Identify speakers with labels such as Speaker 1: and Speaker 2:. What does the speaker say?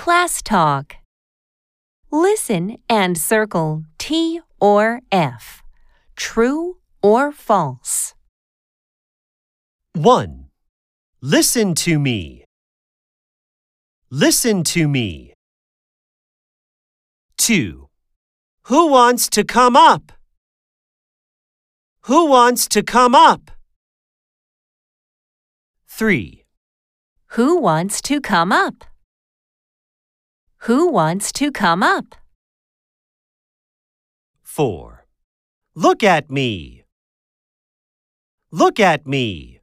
Speaker 1: Class Talk. Listen and circle T or F. True or false?
Speaker 2: 1. Listen to me. Listen to me. 2. Who wants to come up? Who wants to come up? 3.
Speaker 1: Who wants to come up? Who wants to come up?
Speaker 2: 4. Look at me. Look at me.